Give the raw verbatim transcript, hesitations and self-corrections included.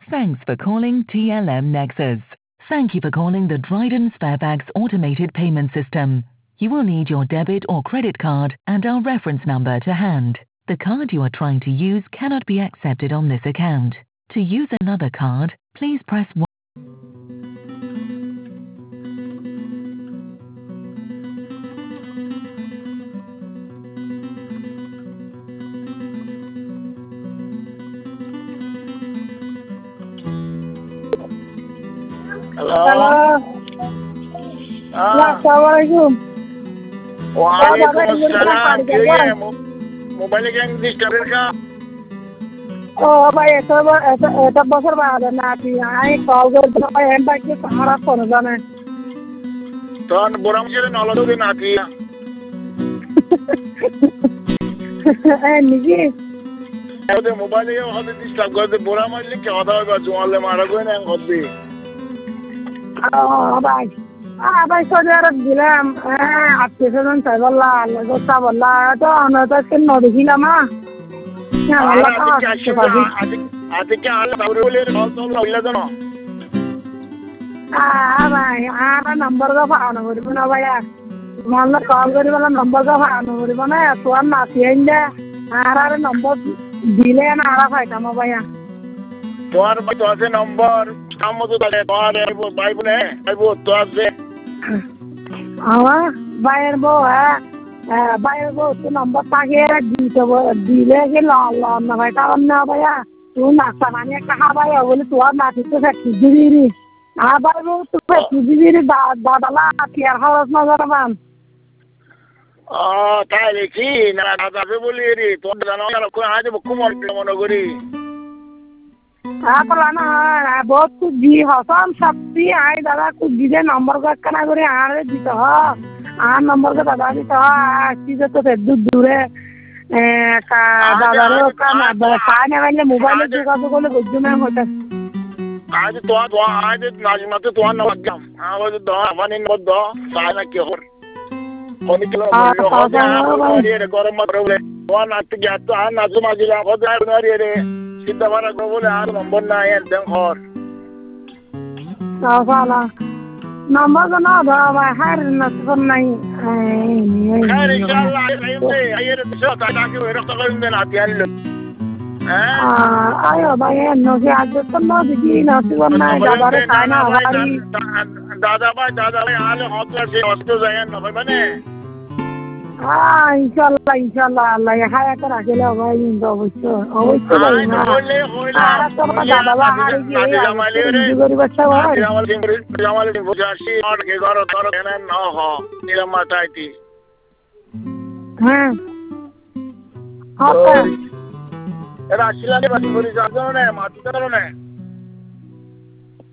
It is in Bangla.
Thanks for calling T L M Nexus. Thank you for calling the Dryden Sparebags automated payment system. You will need your debit or credit card and our reference number to hand. The card you are trying to use cannot be accepted on this account. To use another card, please press one. Hello. Hello. Ah. Assalamualaikum. Waalaikumsalam. Kaya mo mobile gang disturb ka? Oh, भाई ऐसा ऐसा ऐसा बसर बात है ना कि आई कॉल कर तो भाई हम बाइक के हमारा फोन जाने तो अन बोराम से न लड़ो के ना किया ए निकी तो मोबाइल ये हद डिस्टर्ब कर दे बोराम ले क्या होता है जुआन ले मारा कोई नहीं खुद भी oh भाई ah भाई सो यार दिलम आपके से जन साइबल्ला लगो साबल्ला तो अन तो के न देखिला मा क्या वाला का आज आज क्या हाल है बोले कॉल तो लगा दो ना ah भाई आरा नंबर का पाना बोल ना भैया मान कॉल करी वाला नंबर का पाना बोल बना तो ना तिंदे आरा नंबर दिले ना आरा फाइटा मा भैया তোমার তো আছে নম্বর কাম মতো তাহলে তোমার ভাই বোন ভাই বোন তো আছে আমার ভাইয়ের বউ হ্যাঁ ভাইয়ের বউ তো নম্বর থাকে দিতে দিলে কি লন না ভাই কারণ না ভাইয়া তুই নাস্তা বানিয়ে একটা খাবাই বলে তোর নাতি তো ফ্যাক্টরি দিবি আবার বউ তো ফ্যাক্টরি দিবি দাদালা কেয়ার হাউস না জানাবান ও তাহলে কি না দাদা বলি রে তোর জানো না কোন আজ বুকু মনে করি आपला ना बहुत कुछ दी हसन शक्ति आई दादा कुछ दीजिए नंबर का कना करे आरे दी तो आ नंबर का दादा दी तो चीज तो से दूर दूर है का दादा रो का ना खाने वाले मोबाइल जुगा तो कोले गुज्जू में होता आज तो तो आज नाजिमा तो तो ना वजम आवाज दो अपने न दो साना के हो कोनी किलो हो जा रे गरम मत रे तो ना तो गया तो ना तो माजिला हो जा रे रे kita bara ko bole ar number na yan den khor sala number ka na da ba har na to nahi khair inshallah ayde ayre so ta ta ke ro to ko den atian lo ah ayo ba ye no ke aaj to no digi na to na da bare kana hawari dada bhai dada bhai ale hotla se hosto jayan na bhai bane ah inshallah inshallah Allah ya haya kara gele bhai indo obosho obosho bhai na ara to dada la hari gi jamale re gori bacha bhai jamale singh jamale singh bojashi aur ke garo taro na na ho nila mataiti ha okay era ashila ne bati bori jaano ne mati taro ne